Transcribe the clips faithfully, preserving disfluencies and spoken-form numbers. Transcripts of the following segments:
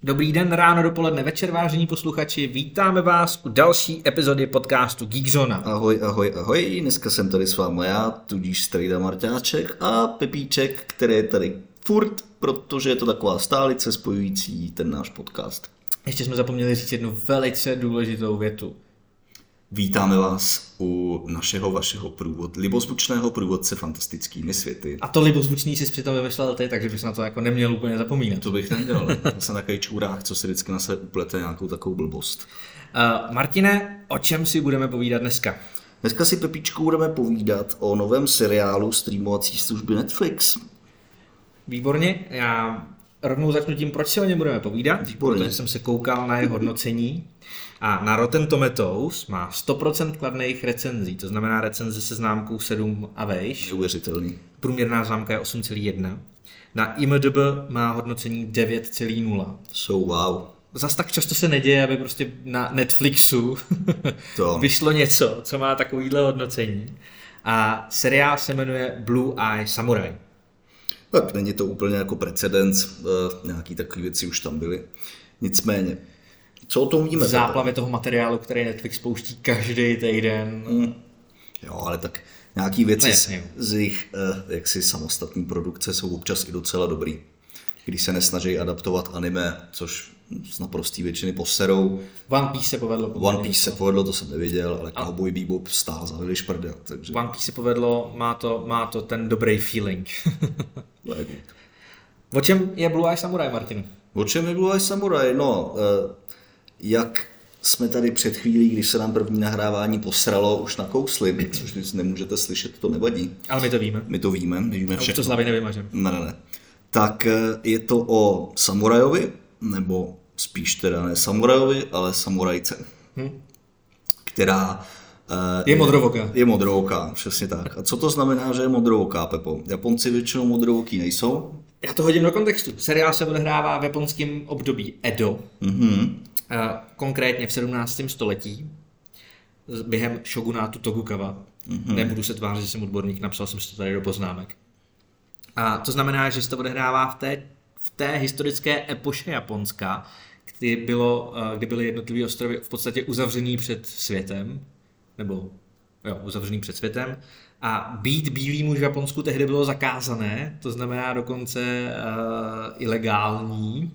Dobrý den, ráno, dopoledne, večer, vážení posluchači, vítáme vás u další epizody podcastu Geekzona. Ahoj, ahoj, ahoj, dneska jsem tady s vámi já, tudíž Strejda Marťáček a Pepíček, který je tady furt, protože je to taková stálice spojující ten náš podcast. Ještě jsme zapomněli říct jednu velice důležitou větu. Vítáme vás u našeho, vašeho průvod, libozvučného průvodce fantastickými světy. A to libozvučný jsi přitom vymyslel ty, takže bys na to jako neměl úplně zapomínat. To bych nedělal, já jsem takový čůrák, co si vždycky na sebe uplete nějakou takovou blbost. Uh, Martine, o čem si budeme povídat dneska? Dneska si, Pepíčku, budeme povídat o novém seriálu streamovací služby Netflix. Výborně, já rovnou začnu tím, proč si o něm budeme povídat, Výborně. Protože jsem se koukal na jeho hodnocení. A na Rotten Tomatoes má sto procent kladných recenzí, to znamená recenze se známkou sedm a vejš. Neuvěřitelný. Průměrná známka je osm celá jedna. Na I M D B má hodnocení devět celá nula. So wow. Zas tak často se neděje, aby prostě na Netflixu To. vyšlo něco, co má takovýhle hodnocení. A seriál se jmenuje Blue Eye Samurai. Tak není to úplně jako precedens, nějaký takové věci už tam byly. Nicméně, co o tom víme? V záplavě toho materiálu, který Netflix pouští každý týden. Hmm. Jo, ale tak nějaký věci Ne, z, ne. z jejich eh, jaksi samostatní produkce jsou občas i docela dobrý. Když se nesnaží adaptovat anime, což z naprostý většiny poserou. One Piece se povedlo. One Piece se povedlo, to jsem nevěděl, ale Cowboy Bebop stál za veliš prdel. Takže One Piece se povedlo, má to, má to ten dobrý feeling. to je good. O čem je Blue Eye Samurai, Martinu? O čem je Blue Eye Samurai? No, eh, jak jsme tady před chvílí, když se nám první nahrávání posralo, už nakousli, což nic nemůžete slyšet, to nevadí. Ale my to víme. My to víme, my víme A už všechno. to z hlavy nevymažem. Ne, ne, ne. Tak eh, je to o samurajovi, nebo spíš teda ne samurajovi, ale samurajce, Hm? která eh, Je modrovoká. Je modrovouká, přesně tak. A co to znamená, že je modrovouká, Pepo? Japonci většinou modrovouký nejsou? Já to hodím do kontextu. Seriál se odehrává v japonském období Edo, Mhm. a konkrétně v sedmnáctém století, během šogunátu Tokugawa. Mm-hmm. Nebudu se tvářit, že jsem odborník, napsal jsem si to tady do poznámek. A to znamená, že se to odehrává v té, v té historické epoše Japonska, kdy, bylo, kdy byly jednotlivé ostrovy v podstatě uzavřený před světem, nebo jo, uzavřený před světem, a být bílý muž v Japonsku tehdy bylo zakázané, to znamená dokonce uh, ilegální.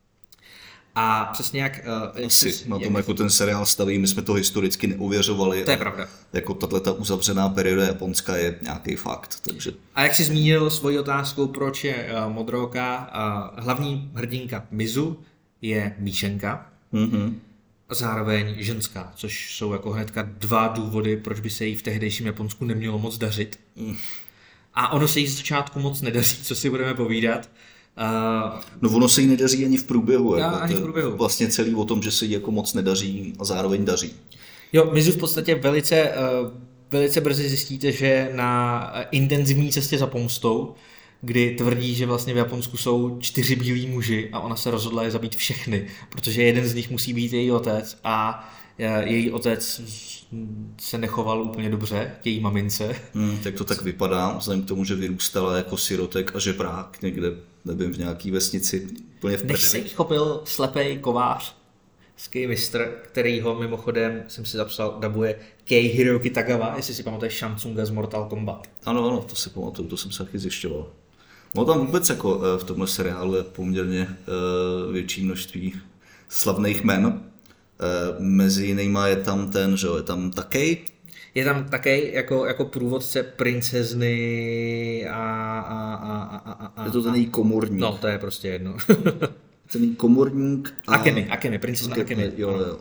A přesně jak... Uh, Asi jak, na tom, jak, jako ten seriál staví, my jsme to historicky neuvěřovali. To je pravda. Jako tato uzavřená perioda Japonska je nějaký fakt, takže... A jak jsi zmínil svojí otázkou, proč je uh, modrooká, uh, hlavní hrdinka Mizu je míšenka, Mhm. a zároveň ženská, což jsou jako hnedka dva důvody, proč by se jí v tehdejším Japonsku nemělo moc dařit. Mm. A ono se jí z začátku moc nedaří, co si budeme povídat. Uh, No ono se jí nedaří ani v průběhu. Já, Jako, ani to v je průběhu. Vlastně celý o tom, že se jí jako moc nedaří a zároveň daří. Jo, Mizu v podstatě velice, uh, velice brzy zjistíte, že na uh, intenzivní cestě za pomstou, kdy tvrdí, že vlastně v Japonsku jsou čtyři bílí muži a ona se rozhodla je zabít všechny, protože jeden z nich musí být její otec a uh, její otec se nechoval úplně dobře k její mamince. Hmm, tak to tak vypadá, vzhledem k tomu, že vyrůstala jako sirotek a žebrák někde, nevím, v nějaký vesnici, úplně v Než se prdeli. jí chopil slepej kovář, ský mistr, kterýho mimochodem jsem si zapsal, dabuje Kei Hiroki Tagawa, jestli si pamatuješ Shamsunga z Mortal Kombat. Ano, ano, to si pamatuju, to jsem se taky zjišťoval. No tam vůbec jako eh, v tomhle seriálu je poměrně uh, větší množství slavných jmen. Uh, mezi jinýma je tam ten, že jo, je tam Takei. Je tam také jako, jako průvodce princezny a... a, a, a, a, a Je to ten její komorník. No, to je prostě jedno. Ten její komorník. A... Akemi, Akemi, princezna Akemi. Jo, jo.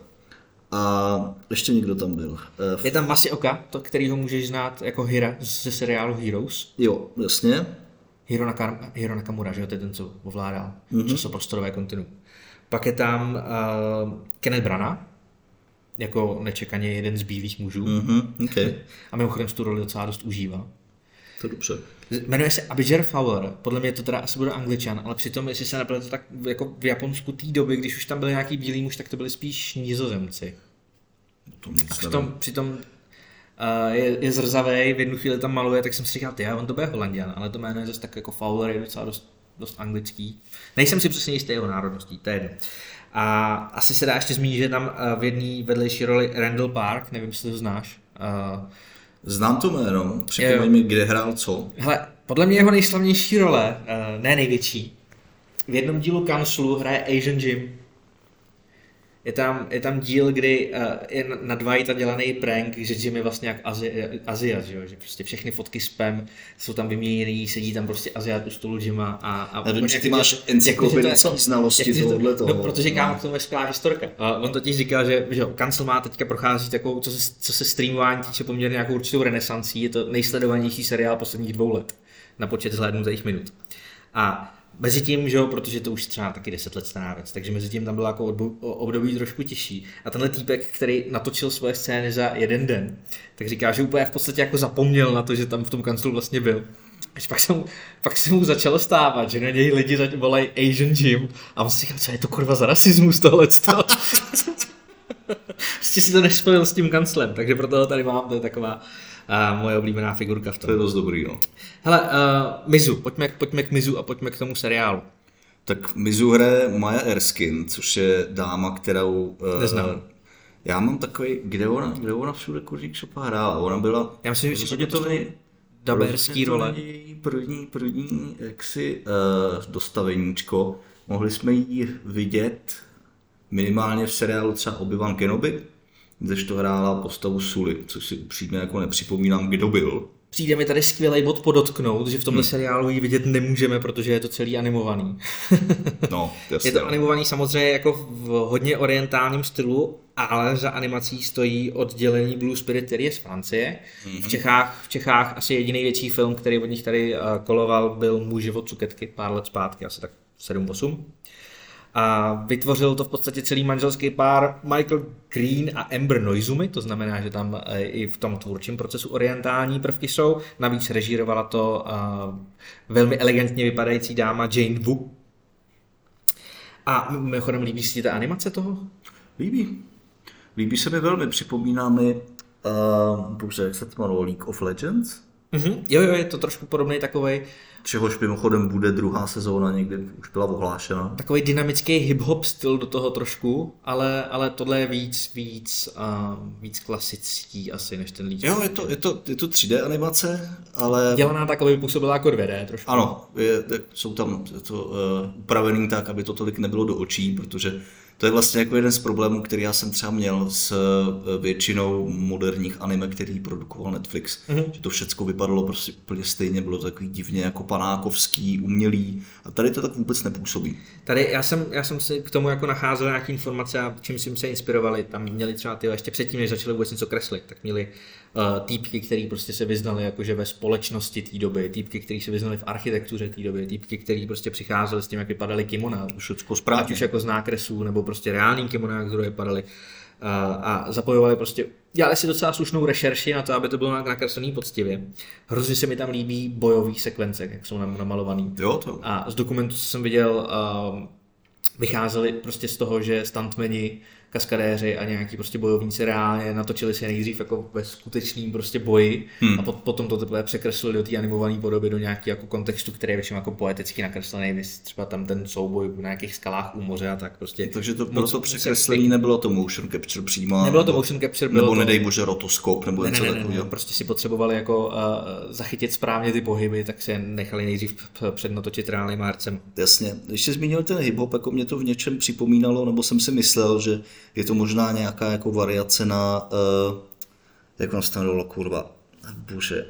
A ještě někdo tam byl. Uh, Je tam Masaoka, to, kterýho můžeš znát jako Hira ze seriálu Heroes. jo, jasně. Hiro, Naka, Hiro Nakamura, že jo, to je ten, co ovládal mm-hmm. časoprostorové kontinuum. Pak je tam uh, Kenneth Branagh, jako nečekaně jeden z bílých mužů. Mm-hmm, okay. A mimochodem z tu roli docela dost užívá. To je dobře. Jmenuje se Abijah Fowler, podle mě to teda asi bude Angličan, ale přitom, jestli se nepletu, tak jako v Japonsku té doby, když už tam byl nějaký bílý muž, tak to byli spíš Nizozemci. To nic A přitom, přitom uh, je, je zrzavej, v jednu chvíli tam maluje, tak jsem si říkal, ty, on to bude Holanděn, ale to jméno je zase tak jako Fowler, je docela dost dost anglický. Nejsem si přesně jistý jeho národností, to je jedno. A asi se dá ještě zmínit, že tam v jedné vedlejší roli Randall Park, nevím, jestli to znáš. Znám to jméno, připomeň mi, kde hrál co. Hele, podle mě jeho nejslavnější role, ne největší, v jednom dílu Kanclu hraje Asian Jim. Je tam, je tam díl, kdy uh, je na Dwighta dělaný prank, že Jim je vlastně jak Azi, Aziat, že, že prostě všechny fotky spam jsou tam vyměněný, sedí tam prostě Aziat u stolu Jima a... a já vím, že ty máš encyklopedické jako, znalosti tohohle toho. No, protože kámo k tomu je skvělá historka. A on totiž říkal, že, že Kancel má teďka prochází takovou, co se, co se streamování týče poměrně nějakou určitou renesancí, je to nejsledovanější seriál posledních dvou let na počet zhlédnutých minut. A mezi tím, že jo, protože to už třeba taky deset let stará věc, takže mezi tím tam bylo jako období trošku těžší. A tenhle týpek, který natočil svoje scény za jeden den, tak říká, že úplně v podstatě jako zapomněl na to, že tam v tom kanclu vlastně byl. Až pak se mu, pak se mu začalo stávat, že na něj lidi volají Asian Jim a on si říkal, co je to kurva za rasismus tohleto. Prostě si to nespojil s tím kanclem, takže proto tady mám, to je taková a moje oblíbená figurka v tom. To je dost dobrý, no. Hele, uh, Mizu, pojďme, pojďme k Mizu a pojďme k tomu seriálu. Tak Mizu hraje Maya Erskine, což je dáma, kterou... Uh, Neznám. Já mám takový, kde ona, kde ona všude kuřík šopa hrála. Ona byla... Já myslím, že to je daberský role. První, první, jaksi uh, dostaveníčko. Mohli jsme ji vidět minimálně v seriálu třeba Obi-Wan Kenobi, kdež to hrála postavu Sully, což si upřímně jako nepřipomínám, kdo byl. Přijde mi tady skvělý bod podotknout, že v tomhle hmm. seriálu ji vidět nemůžeme, protože je to celý animovaný. No, jasně. Je to animovaný samozřejmě jako v hodně orientálním stylu, ale za animací stojí oddělení Blue Spirit, který je z Francie. Hmm. V Čechách, v Čechách asi jediný větší film, který od nich tady koloval, byl Můj život cuketky pár let zpátky, asi tak sedm osm. A vytvořil to v podstatě celý manželský pár Michael Green a Amber Noizumi, to znamená, že tam i v tom tvůrčím procesu orientální prvky jsou. Navíc režírovala to uh, velmi elegantně vypadající dáma Jane Wu. A mimochodem, líbí si ta animace toho? Líbí. Líbí se mi velmi, připomíná mi, uh, bože, jak se to jmenovalo, League of Legends? Mm-hmm. Jo, jo, je to trošku podobný takovej. Čehož mimochodem bude druhá sezóna, někdy už byla ohlášena. Takový dynamický hip-hop styl do toho trošku, ale, ale tohle je víc, víc, uh, víc klasický asi než ten League. Jo, je to, je, to, je to tři dé animace, ale... Dělaná tak, aby působila jako dvě dé trošku. Ano, je, jsou tam to uh, upravený tak, aby to tolik nebylo do očí, protože to je vlastně jako jeden z problémů, který já jsem třeba měl s většinou moderních anime, který produkoval Netflix. Mm-hmm. Že to všecko vypadalo prostě úplně stejně, bylo to takový divně jako panákovský, umělý. A tady to tak vůbec nepůsobí. Tady já jsem, já jsem si k tomu jako nacházel nějaké informace a čím jsme se inspirovali. Tam měli třeba ty, ještě předtím, než začali vůbec něco kreslit, tak měli uh, týpky, který prostě se vyznali jakože ve společnosti té doby, týpky, který se vyznali v architektuře té doby, týpky, který prostě přicházeli s tím, jak vypadaly kimona. Všecko správně. Ať už jako z nákresů, nebo prostě reální kimona, jak zrovna vypadaly. Uh, a zapojovali prostě, dělali si docela slušnou rešerši na to, aby to bylo nakreslený poctivě. Hrozně se mi tam líbí bojový sekvence, jak jsou namalovaný. Jo, to. A z dokumentu, co jsem viděl, uh, vycházeli prostě z toho, že stuntmeni, kaskadéři a nějaký prostě bojovníci reálně natočili si nejdřív jako ve skutečným prostě boji hmm. a pot, potom to teprve překreslili do té animované podoby, do nějakého jako kontextu, který je většinou jako poeticky nakreslený, třeba tam ten souboj na nějakých skalách u moře a tak prostě. Takže to bylo to překreslení, nebylo to motion capture přímo. Nebylo to motion capture, bylo nebo to... nedej bože rotoskop nebo něco ne, ne, takového. Ne, prostě si potřebovali jako uh, zachytit správně ty pohyby, tak se nechali nejdřív přednatočit reálným hercem. Jasně. Když jsi zmínil ten hip-hop, jako mě to v něčem připomínalo, nebo jsem si myslel, že je to možná nějaká jako variace na, uh, jak vám stanovilo, kurva, bože,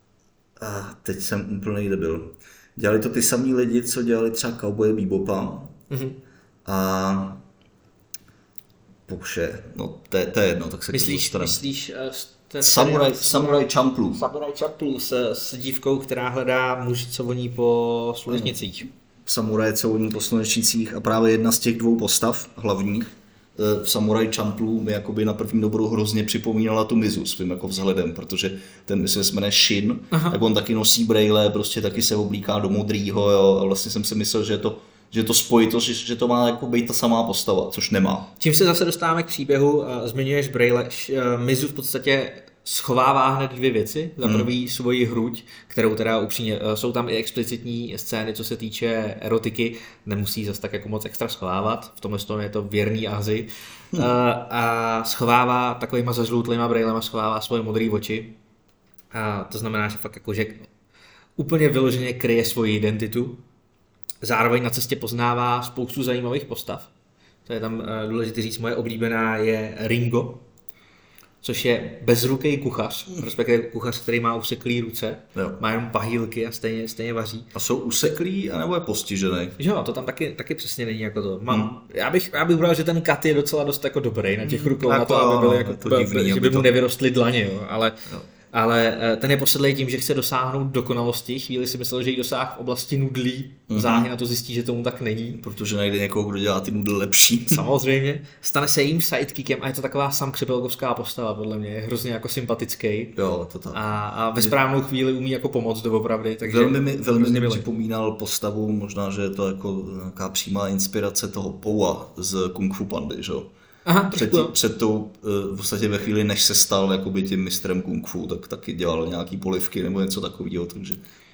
a teď jsem úplný debil. Dělali to ty samý lidi, co dělali třeba Cowboye Bebopa mm-hmm. a bože, no to je, to je jedno, tak se myslíš, to myslíš, uh, ten Samurai, Samurai Champloo. Samurai Champloo s, s dívkou, která hledá muži, co voní po slunečnicích. Samuraje, co voní po slunečnicích a právě jedna z těch dvou postav hlavních v Samurai Champloo mi jakoby na první dobrou hrozně připomínala tu Mizu svým jako vzhledem, protože ten myslím, se jmenuje Shin, Aha. tak on taky nosí brejle, prostě taky se oblíká do modrýho, jo, a vlastně jsem si myslel, že je to, že je to spojitost, že, že to má jako být ta samá postava, což nemá. Čím se zase dostáváme k příběhu, zmiňuješ brejle, Mizu v podstatě schovává hned dvě věci. Za prvý hmm. svoji hruď, kterou teda upřímně, jsou tam i explicitní scény, co se týče erotiky, nemusí zase tak jako moc extra schovávat, v tomhle tom je to věrný Azy. Hmm. A, a schovává takovýma zažloutlýma brejlema, schovává svoje modré oči. A to znamená, že fakt jako, že úplně vyloženě kryje svoji identitu. Zároveň na cestě poznává spoustu zajímavých postav. To je tam důležité říct, moje oblíbená je Ringo, což je bezruký kuchař, respektive kuchař, který má useklý ruce, jo. Má jenom pahýlky a stejně, stejně vaří. A jsou useklý, anebo je postižený? Jo, to tam taky, taky přesně není jako to. Mám, hmm. Já bych, já bych bral, že ten kat je docela dost jako dobrý na těch rukou, hmm. na to, aby, byly jako, to divný, že by mu to... nevyrostly dlaně, jo, ale... Jo. Ale ten je posedlý tím, že chce dosáhnout dokonalosti. Chvíli si myslel, že ji dosáhl v oblasti nudlí. Mm-hmm. Záhy na to zjistí, že tomu tak není. Protože najde někoho, kdo dělá ty nudle lepší. Samozřejmě. Stane se jejím sidekickem a je to taková Sam Křepelkovská postava, podle mě. Je hrozně jako sympatický. Jo, to tak. A, a ve správnou chvíli umí jako pomoct doopravdy. Takže velmi mi, velmi mi připomínal postavu, možná, že je to jako nějaká přímá inspirace toho Poua z Kung Fu Pandy, že jo? Aha, před, tí, před tou, v podstatě ve chvíli, než se stal jakoby tím mistrem kung fu, tak taky dělal nějaký polivky nebo něco takového, takže...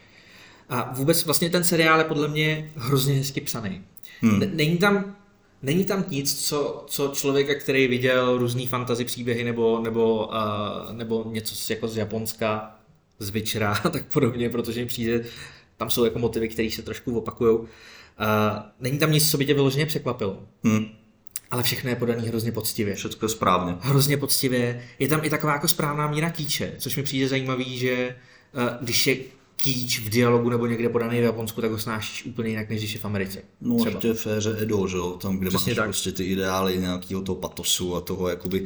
A vůbec vlastně ten seriál je podle mě hrozně hezky psaný. Hmm. Není tam, není tam nic, co, co člověka, který viděl různý fantasy příběhy nebo, nebo, uh, nebo něco jako z Japonska, z Witchera a tak podobně, protože mi přijde, tam jsou jako motivy, které se trošku opakujou. Uh, není tam nic, co by tě vyloženě překvapilo. Hmm. Ale všechno je podaný hrozně poctivě. Všechno správně. Hrozně poctivě. Je tam i taková jako správná míra kýče, což mi přijde zajímavý, že uh, když je kýč v dialogu nebo někde podaný v Japonsku, tak ho snášíš úplně jinak, než když je v Americe. No třeba. Ještě v éře Edo, že jo? Tam, kde přesně máš tak. Prostě ty ideály nějakého toho patosu a toho jakoby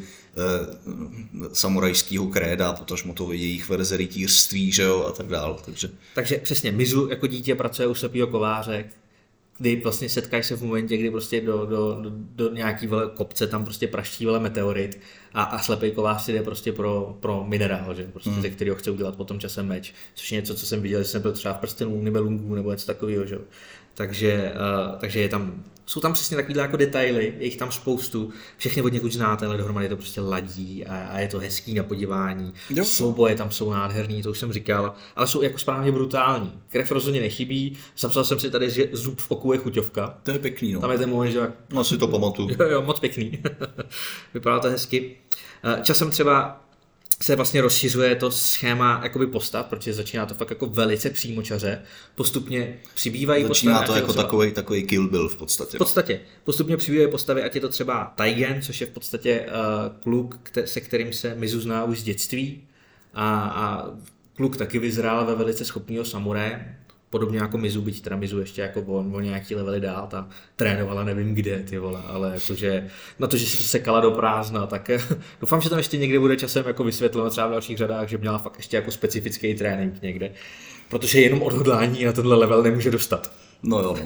eh, samurajského kréda, potažmo toho jejich verze rytířství, že jo? A tak dál. Takže... Takže přesně, Mizu jako dítě pracuje u slepýho kováře, kdy vlastně setkáš se v momentě, kdy prostě do, do, do, do nějaký vele kopce tam prostě praští vele meteorit a, a slepej kovář si jde prostě pro, pro minerál, že? Prostě hmm. ze kterého chce udělat potom časem meč, což je něco, co jsem viděl, že jsem byl třeba v prstenu Nibelungů nebo něco takového, že? Takže, uh, takže je tam, jsou tam přesně takovýhle jako detaily, je jich tam spoustu, všechny od někud znáte, ale dohromady to prostě ladí a, a je to hezký na podívání. Jo. Souboje tam jsou nádherný, to už jsem říkal, ale jsou jako správně brutální. Krev rozhodně nechybí, zapsal jsem si tady, že zub v oku je chuťovka. To je pěkný, no. Tam je ten moment, že... No si to pamatuju. Jo, jo, moc pěkný. Vypadá to hezky. Časem třeba se vlastně rozšiřuje to schéma jakoby postav, protože začíná to fakt jako velice přímočaře, postupně přibývají začíná postavy. Začíná to jako třeba... takový, takový Kill Bill v podstatě. V podstatě. Postupně přibývají postavy, ať je to třeba Taigen, což je v podstatě uh, kluk, kte- se kterým se Mizu zná už z dětství a, a kluk taky vyzrál ve velice schopného samuraje. Podobně jako Mizu, byť teda Mizu ještě jako on, on nějaký levely dál, ta trénovala nevím kde, ty vole, ale jakože na to, že se sekala do prázdna, tak doufám, že tam ještě někde bude časem jako vysvětleno třeba v dalších řadách, že měla fakt ještě jako specifický trénink někde, protože jenom odhodlání na tenhle level nemůže dostat. No jo.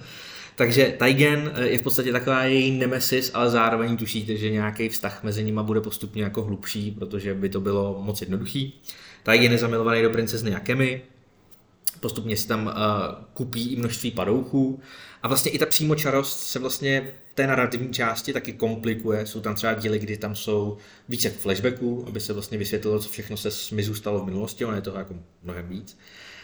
Takže Taigen je v podstatě taková její nemesis, ale zároveň tušíte, že nějaký vztah mezi nimi bude postupně jako hlubší, protože by to bylo moc jednoduchý. Taigen je zamilovaný do princezny Akemi, postupně si tam uh, kupí i množství padouchů a vlastně i ta přímočarost se vlastně v té narrativní části taky komplikuje. Jsou tam třeba díly, kdy tam jsou více flashbacků, aby se vlastně vysvětlilo, co všechno se s Mizu stalo v minulosti, ono je toho jako mnohem víc.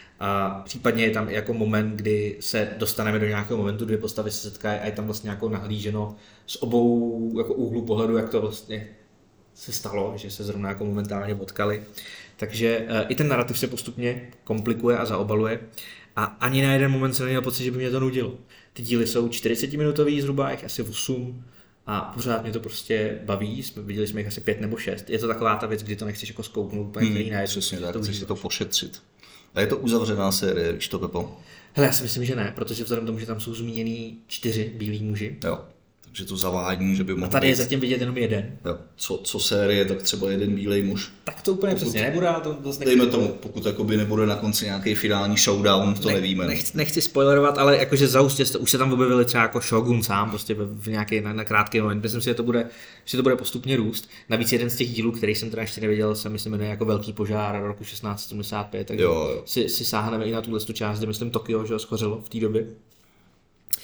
A případně je tam i jako moment, kdy se dostaneme do nějakého momentu, dvě postavy se setkají a je tam vlastně jako nahlíženo z obou jako úhlů pohledu, jak to vlastně se stalo, že se zrovna jako momentálně potkali. Takže uh, i ten narrativ se postupně komplikuje a zaobaluje a ani na jeden moment jsem neměl pocit, že by mě to nudilo. Ty díly jsou čtyřicetiminutový zhruba, jich asi osm a pořád mě to prostě baví, jsme, viděli jsme jich asi pět nebo šest. Je to taková ta věc, kdy to nechceš jako zkouknout úplně hmm, jiná. Přesně tak, chceš si to pošetřit. A je to uzavřená série, víš to, Pepo? Hele, já si myslím, že ne, protože vzhledem k tomu, že tam jsou zmíněný čtyři bílí muži. Jo. Že to zavádí, že by mohl. A tady být... je zatím vidět jenom jeden. Jo. Co, co série, tak třeba jeden bílej muž. Tak to úplně pokud, přesně nebude, ale to vlastně dejme tomu, pokud jakoby nebude na konci nějaký finální showdown, to ne, nevíme. Nechci, nechci spoilerovat, ale jakože zaustě, už se tam objevili třeba jako Shogun sám, prostě v nějaký na, na krátký moment. Myslím si, že to bude, že to bude postupně růst. Navíc jeden z těch dílů, který jsem teda ještě neviděl, se myslím jmenuje jako Velký požár roku šestnáct set sedmdesát pět, takže jo, jo. Si, si sáhneme i na tuhle část, kde myslím Tokio, že ho schořelo v té době.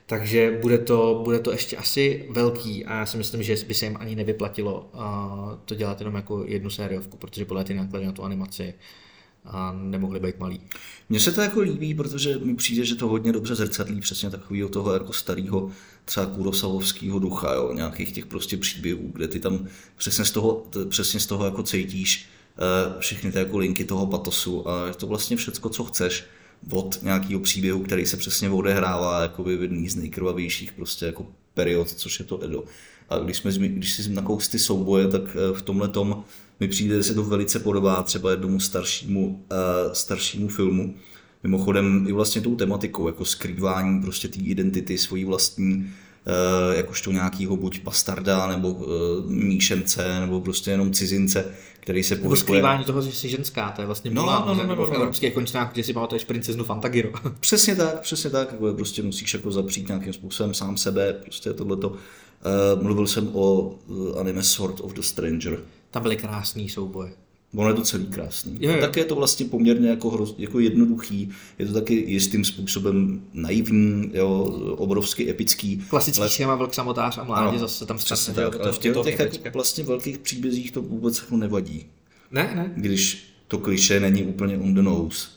Takže bude to, bude to ještě asi velký a já si myslím, že by se jim ani nevyplatilo uh, to dělat jenom jako jednu sériovku, protože podle ty náklady na tu animaci a nemohli být malý. Mně se to jako líbí, protože mi přijde, že to hodně dobře zrcadlí přesně takového toho jako starého třeba kurosawovského ducha, jo, nějakých těch prostě příběhů, kde ty tam přesně z toho, přesně z toho jako cítíš uh, všechny ty jako linky toho patosu a je to vlastně všecko, co chceš od nějakého příběhu, který se přesně odehrává jakoby v jedný z nejkrvavějších prostě jako period, což je to Edo. A když, jsme, když si nakous ty souboje, tak v tomhletom mi přijde, že se to velice podobá třeba jednomu staršímu, uh, staršímu filmu. Mimochodem i vlastně tou tematikou, jako skrývání prostě té identity svojí vlastní, uh, jakožto nějakýho buď bastarda, nebo uh, míšence, nebo prostě jenom cizince, který se pohybuje. Skrývání toho, že jsi ženská, to je vlastně no, milá, no, no, no, no, v evropských končinách, kde si pamatuješ princeznu Fantagiro. Přesně tak, přesně tak, jako prostě musíš jako zapřít nějakým způsobem sám sebe, prostě tohleto. Uh, mluvil jsem o uh, anime Sword of the Stranger. Tam byly krásný souboje. Ono je to celý krásný. Jo, jo. Tak je to vlastně poměrně jako, hroz, jako jednoduchý, je to taky jistým způsobem naivní, jo, obrovsky epický. Klasický ale... schéma vlk samotář a mládě ano, zase tam přesně stane, tak, ale v těch, těch jako vlastně velkých příbězích to vůbec jako nevadí. Ne, ne. Když to klišé není úplně on the nose.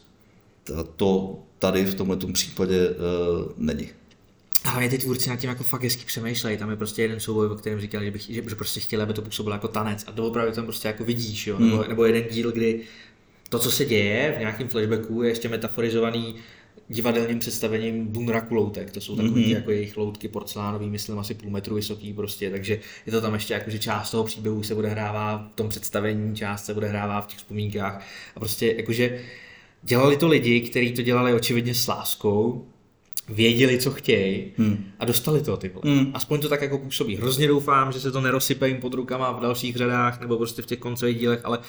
To tady v tomhletom případě uh, není. Ale ty tvůrci nad tím jako fakt hezky přemýšlejí, tam je prostě jeden souboj, o kterém říkali, že, bych, že, že prostě chtěli, aby to působilo jako tanec a to opravdu tam prostě jako vidíš, jo? Nebo, hmm. nebo jeden díl, kdy to, co se děje v nějakém flashbacku, je ještě metaforizovaný divadelním představením Bunraku loutek, to jsou takový mm-hmm. jako jejich loutky porcelánový, myslím asi půl metru vysoký prostě, takže je to tam ještě jako, že část toho příběhu se odehrává v tom představení, část se odehrává v těch vzpomínkách a prostě jakože dělali to lidi, kteří to dělali očividně s láskou, věděli, co chtějí hmm. a dostali to, ty vole. Hmm. Aspoň to tak jako působí. Hrozně doufám, že se to nerosype jim pod rukama v dalších řadách nebo prostě v těch koncových dílech, ale uh,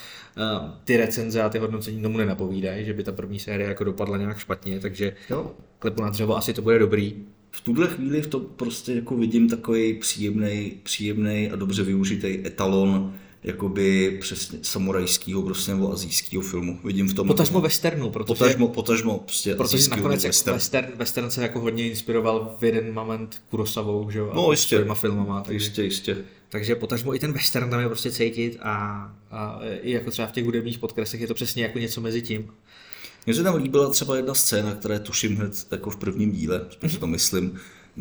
ty recenze a ty hodnocení tomu nenapovídají, že by ta první série jako dopadla nějak špatně, takže jo. Klepu na dřevo, asi to bude dobrý. V tuhle chvíli v to prostě jako vidím takový příjemný, příjemný a dobře využitý etalon jakoby přesně samurajského prostě nebo asijského filmu. Vidím v tom. Potažmo westernu, protože potažmo, potažmo prostě protože nakonec western. Jako western, western se jako hodně inspiroval v jeden moment Kurosawou, že jo? No, jistě. Svýma filmama, takže, jistě, jistě. Takže potažmo i ten western tam je prostě cítit a, a i jako třeba v těch hudebních podkresech je to přesně jako něco mezi tím. Mně se tam líbila třeba jedna scéna, která je tuším hned jako v prvním díle, spíš to myslím,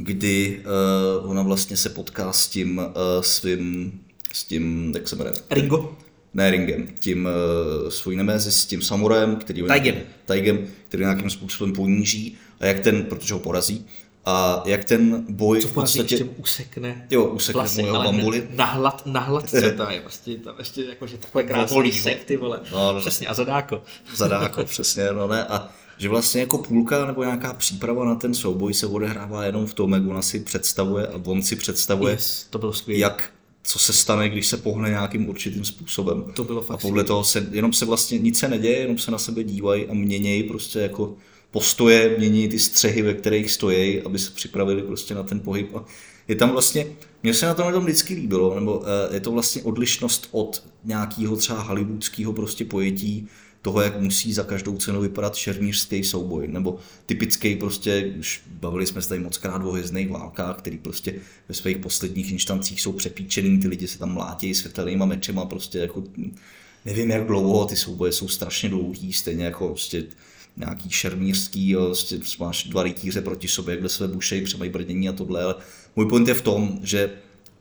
kdy uh, ona vlastně se potká s tím uh, svým s tím, jak se jmenuje? Ringo? Ne Ringem, tím uh, svůj nemézis, s tím samurajem, který Taigem. Taigem, který nějakým způsobem poníží a jak ten, protože ho porazí, a jak ten boj co v podstatě ještě usekne, jo, usekne vlasy, jeho bambuly. Nahlad, nahladce, to je prostě tam ještě jakože takové krásný sek, ty vole. No, no, přesně, a zadáko. Zadáko, přesně, no ne, a že vlastně jako půlka nebo nějaká příprava na ten souboj se odehrává jenom v tom, jak ona si představuje a on si představuje, yes, to bylo skvělé. Jak co se stane, když se pohne nějakým určitým způsobem. To bylo fakt. A podle toho se, jenom se vlastně nic se neděje, jenom se na sebe dívají a měnějí prostě jako postoje, mění ty střehy, ve kterých stojí, aby se připravili prostě na ten pohyb. A je tam vlastně, mně se na tom, na tom vždycky líbilo, nebo je to vlastně odlišnost od nějakého třeba hollywoodského prostě pojetí toho, jak musí za každou cenu vypadat šermířský souboj, nebo typický prostě, už bavili jsme se tady mockrát o hvězdných válkách, který prostě ve svých posledních instancích jsou přepíčený, ty lidi se tam mlátějí světelnýma mečema, prostě jako nevím jak dlouho, ty souboje jsou strašně dlouhý, stejně jako prostě nějaký šermířský, prostě máš dva rytíře proti sobě, kde své bušej, přemají brnění a tohle, ale můj point je v tom, že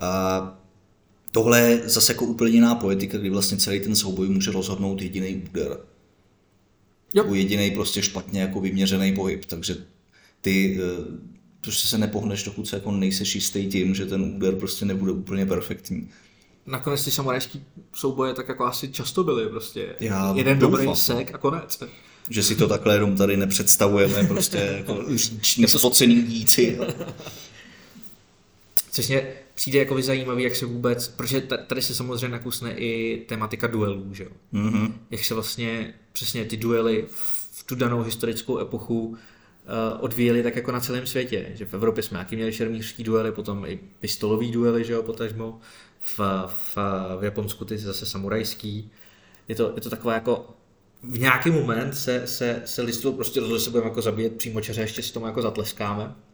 a, tohle je zase jako úplně jiná poetika, kdy vlastně celý ten souboj může rozhodnout jediný úder. Jako jediný prostě špatně jako vyměřený pohyb, takže ty prostě se nepohneš, dokud se jako nejseš jistý tím, že ten úder prostě nebude úplně perfektní. Nakonec ty samurajský souboje tak jako asi často byly prostě. Já jeden doufám. dobrý sek a konec. Že si to takhle jenom tady nepředstavujeme, prostě jako říční spocený díci. Což mě přijde jako zajímavý, jak se vůbec, protože tady se samozřejmě nakusne i tematika duelů, že jo. Mm-hmm. Jak se vlastně přesně ty duely v tu danou historickou epochu uh, odvíjely tak jako na celém světě, že v Evropě jsme jaký měli šermířský duely, potom i pistolový duely, že jo, potažmo, v, v, v Japonsku ty zase samurajský. Je to, je to takové jako v nějaký moment se, se, se lidstvo prostě rozhodlo, se budeme jako zabíjet přímočaře, ještě si tomu jako zatleskáme.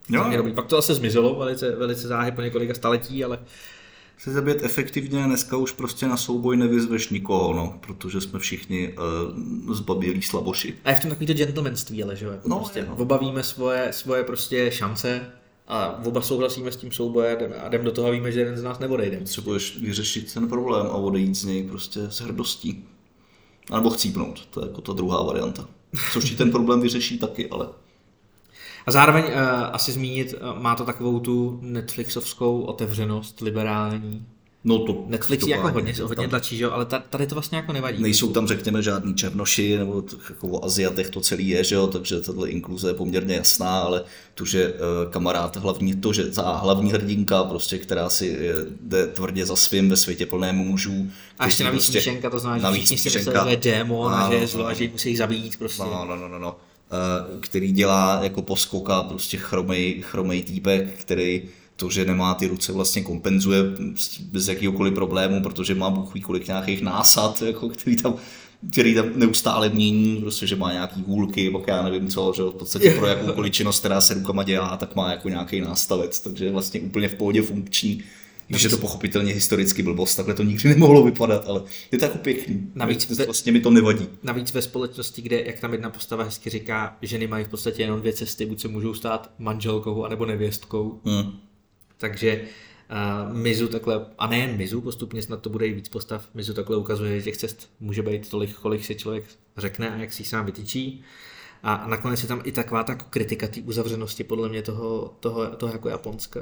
Jo. Pak to zase zmizelo velice, velice záhy po několika staletí, ale... Chci zabít efektivně, dneska už prostě na souboj nevyzveš nikoho, no, protože jsme všichni uh, zbabělí slaboši. A je v tom takový to gentlemanství, ale že jo, jako no, prostě no. obavíme svoje, svoje prostě šance a oba souhlasíme s tím soubojem a jdeme do toho a víme, že jeden z nás neodejde. Potřebuješ vyřešit ten problém a odejít z něj prostě s hrdostí. A nebo chcípnout, to je jako ta druhá varianta. Což ti ten problém vyřeší taky, ale... A zároveň uh, asi zmínit, uh, má to takovou tu Netflixovskou otevřenost, liberální. No to, Netflix to je jako pár, hodně, hodně tlačí, že jo, ale tady to vlastně jako nevadí. Nejsou tam, řekněme, žádní černoši, nebo to, jako o Aziatech to celý je, že jo, takže tato inkluze je poměrně jasná, ale to, že uh, kamarád hlavní, to, že ta hlavní hrdinka, prostě, která si jde tvrdě za svým ve světě plnému mužů. A ještě navíc prostě, míšenka, to znamená, že všichni si mysleli, že je démon a že je zlo a že musí jich zabít prostě. No, no, no, no, no. Který dělá jako poskoka prostě chromej, chromej týpek, který to, že nemá ty ruce, vlastně kompenzuje bez jakýhokoliv problému, protože má bůh ví kolik nějakých násad, jako, který, tam, který tam neustále mění, prostě, že má nějaký hůlky, pak já nevím co, že v podstatě pro jakoukoliv činnost, která se rukama dělá, tak má jako nějaký nástavec, takže je vlastně úplně v pohodě funkční. Když je to pochopitelně historicky blbost, takhle to nikdy nemohlo vypadat, ale je to jako pěkný. Navíc ve, vlastně mi to nevadí. Navíc ve společnosti, kde, jak tam jedna postava hezky říká, ženy mají v podstatě jenom dvě cesty, buď se můžou stát manželkou anebo nevěstkou. Hmm. Takže uh, Mizu takhle, a nejen Mizu, postupně snad to bude i víc postav, Mizu takhle ukazuje, že těch cest může být tolik, kolik si člověk řekne a jak si sám vytyčí. A nakonec je tam i taková ta kritika té uzavřenosti podle mě toho, toho, toho jako Japonska.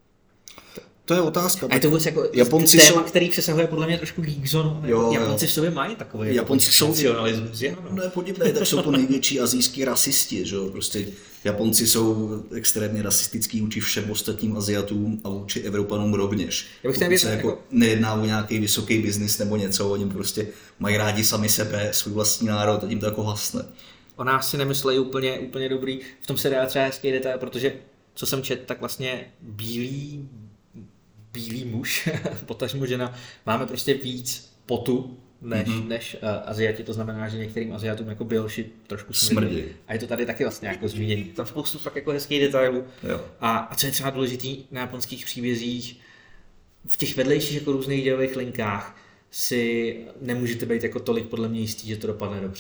To je otázka. A je to vůbec jako Japonci téma, jsou... který přesahuje podle mě trošku geek zone. Jo, Japonci jo. v sobě mají takový Japonci jsou nacionalismus. No je podivné, tak jsou to největší asijský rasisti, že jo? Prostě Japonci jsou extrémně rasistický vůči všem ostatním Aziatům a vůči Evropanům rovněž. Já bych Pokud se jako, jako nejedná o nějaký vysoký biznis nebo něco, oni prostě mají rádi sami sebe, svůj vlastní národ a tím to jako hasne. O nás si nemyslejí úplně, úplně dobrý. V tom seriálu třeba hezký detail, protože co jsem četl, tak vlastně bílý bílý muž, potažmo žena, máme prostě víc potu než, mm-hmm. než uh, Aziati, to znamená, že některým Aziatům jako bělši trošku smrdí. A je to tady taky vlastně jako zmínění. Tam spoustu fakt jako hezkých detailů. A, a co je třeba důležitý na japonských příbězích, v těch vedlejších jako různých dějových linkách si nemůžete být jako tolik podle mě jistý, že to dopadne dobře.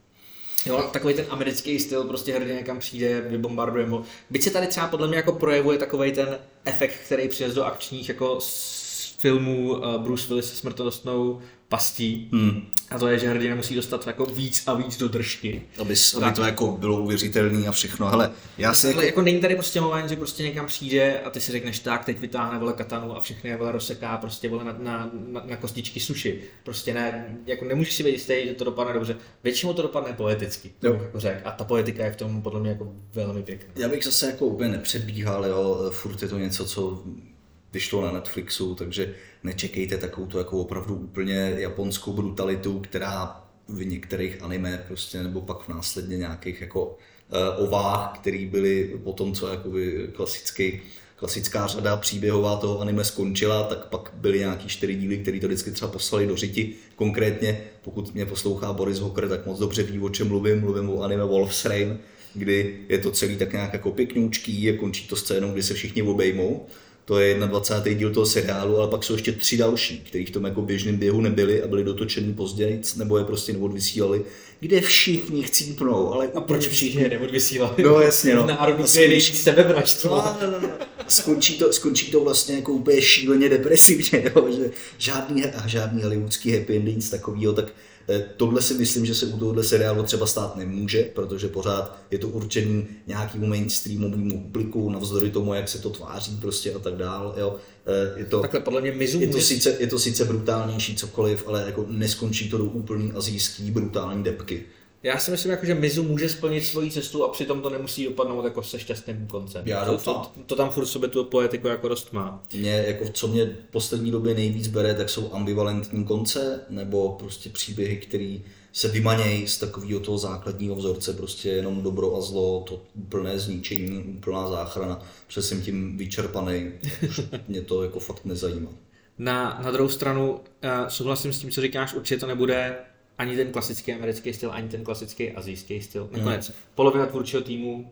Jo, takový ten americký styl, prostě hrdina někam přijde, vybombarduje mu. Byť se tady třeba podle mě jako projevuje takovej ten efekt, který přines do akčních jako z filmů uh, Bruce Willis se smrtonosnou pastí. Hmm. A to je, že hrdina musí dostat jako víc a víc do držky. Aby, aby to jako bylo uvěřitelný a všechno. Hele, já si jako... jako není tady prostě moment, že prostě někam přijde a ty si řekneš tak, teď vytáhne vole katanu a všechny je vole rozseká prostě vole na, na, na, na kostičky suši. Prostě ne, jako nemůžeš si být jistý, že to dopadne dobře. Většinou to dopadne poeticky, jako řek. A ta poetika je v tom podle mě jako velmi pěkná. Já bych zase jako úplně nepředbíhal, jo, furt je to něco, co vyšlo na Netflixu, takže nečekejte takovou tu jako opravdu úplně japonskou brutalitu, která v některých anime prostě, nebo pak v následně nějakých jako uh, ovách, který byly po tom, co jakoby klasický, klasická řada příběhová toho anime skončila, tak pak byly nějaký čtyři díly, který to vždycky třeba poslali do řiti. Konkrétně, pokud mě poslouchá Boris Hocker, tak moc dobře ví, o čem mluvím, mluvím o anime Wolf's Rain, kdy je to celý tak nějak jako pěkňoučký a končí to scénou, kdy se všichni obejmou. To je dvacátý díl toho seriálu, ale pak jsou ještě tři další, kterých v tom jako běžném běhu nebyly a byly dotočený později, nebo je prostě neodvysílali, kde všichni chcípnou, ale a proč všichni je neodvysílali? No jasně, no. V národu je nejvíc sebevražstvo. No, no, no. Skončí to, skončí to vlastně jako úplně šíleně depresivně, jo? Že žádný, žádný hollywoodský happy end, nic takovýho, tak tohle si myslím, že se u tohohle seriálu třeba stát nemůže, protože pořád je to určený nějakému mainstreamovému publiku, navzdory tomu, jak se to tváří prostě a tak dál. Jo. Je to, Takhle podle mě Mizu je to, sice, je to sice brutálnější cokoliv, ale jako neskončí to do úplný asijský brutální depky. Já si myslím, jako, že Mizu může splnit svoji cestu a přitom to nemusí dopadnout jako se šťastným koncem. Já to, to, to tam furt sobě tu poetiku jako dost má. Mě, jako, co mě v poslední době nejvíc bere, tak jsou ambivalentní konce nebo prostě příběhy, které se vymanějí z takového toho základního vzorce, prostě jenom dobro a zlo, to úplné zničení, úplná záchrana, protože jsem tím vyčerpaný, mě to jako fakt nezajímá. Na, na druhou stranu uh, souhlasím s tím, co říkáš, určitě to nebude ani ten klasický americký styl, ani ten klasický asijský styl. Nakonec hmm. polovina tvůrčího týmu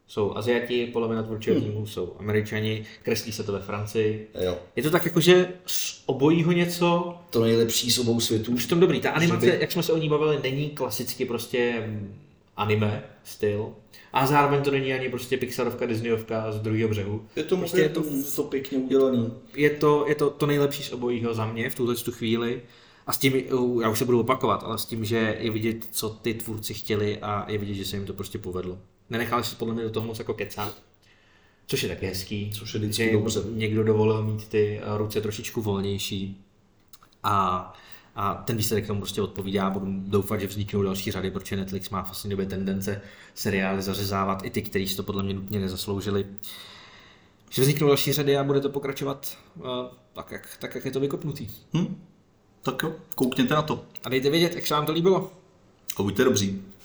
jsou Aziati, polovina tvůrčího týmu jsou Američani, kreslí se to ve Francii. Jo. Je to tak jakože z obojího něco... To nejlepší z obou světů. Už v tom dobrý. Ta animace, by... jak jsme se o ní bavili, není klasicky prostě anime styl. A zároveň to není ani prostě Pixarovka, Disneyovka z druhého břehu. Je to, prostě je to, to pěkně udělaný. Je to, je to to nejlepší z obojího za mě v tuhle tu chvíli. A s tím, já už se budu opakovat, ale s tím, že je vidět, co ty tvůrci chtěli a je vidět, že se jim to prostě povedlo. Nenechali se podle mě do toho moc jako kecat, což je taky hezký, což je vždycky že dobře. Někdo dovolil mít ty ruce trošičku volnější a, a ten výsledek tomu prostě odpovídá. Budu doufat, že vzniknou další řady, protože Netflix má v poslední době tendence seriály zařezávat i ty, kteří si to podle mě nutně nezasloužili. Že vzniknou další řady a bude to pokračovat uh, tak, jak, tak, jak je to vykopnutý. Hm? Tak jo, koukněte na to. A dejte vědět, jak se vám to líbilo. A buďte dobří.